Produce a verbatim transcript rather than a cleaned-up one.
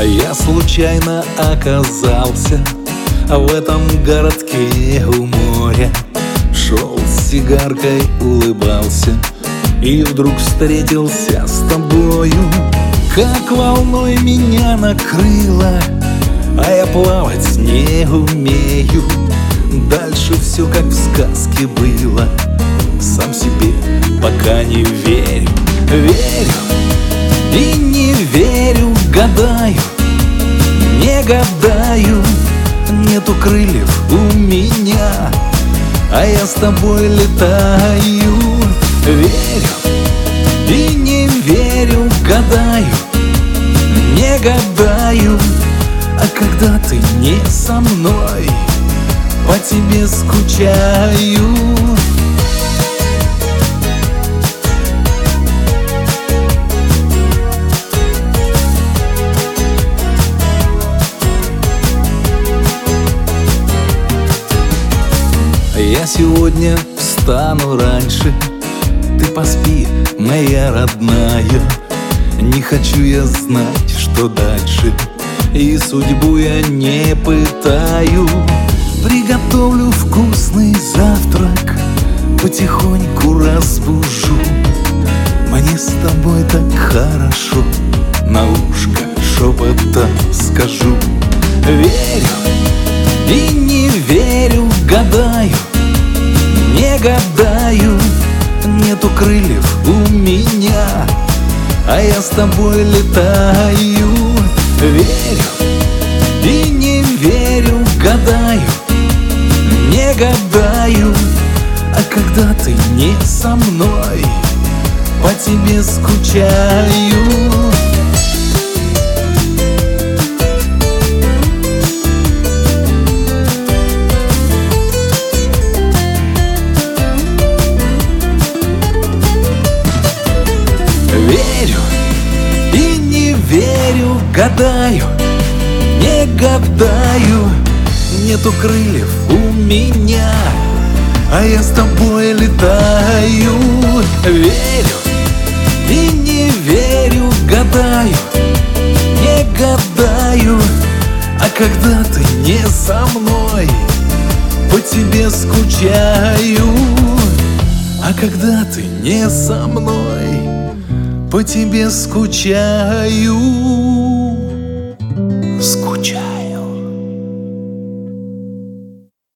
Я случайно оказался в этом городке у моря. Шел с сигаркой, улыбался, и вдруг встретился с тобою. Как волной меня накрыло, а я плавать не умею. Дальше все как в сказке было, сам себе пока не верю. Верю и не верю, гадаю, не гадаю. Нету крыльев у меня, а я с тобой летаю. Верю и не верю, гадаю, не гадаю. А когда ты не со мной, по тебе скучаю. Я сегодня встану раньше, ты поспи, моя родная. Не хочу я знать, что дальше, и судьбу я не пытаю. Приготовлю вкусный завтрак, потихоньку разбужу. Мне с тобой так хорошо, на ушко шепотом скажу. Верю и не верю, гадаю, не гадаю. Нету крыльев у меня, а я с тобой летаю. Верю и не верю, гадаю, не гадаю. А когда ты не со мной, по тебе скучаю. Верю и не верю, гадаю, не гадаю. Нету крыльев у меня, а я с тобой летаю. Верю и не верю, гадаю, не гадаю. А когда ты не со мной, по тебе скучаю. А когда ты не со мной, по тебе скучаю.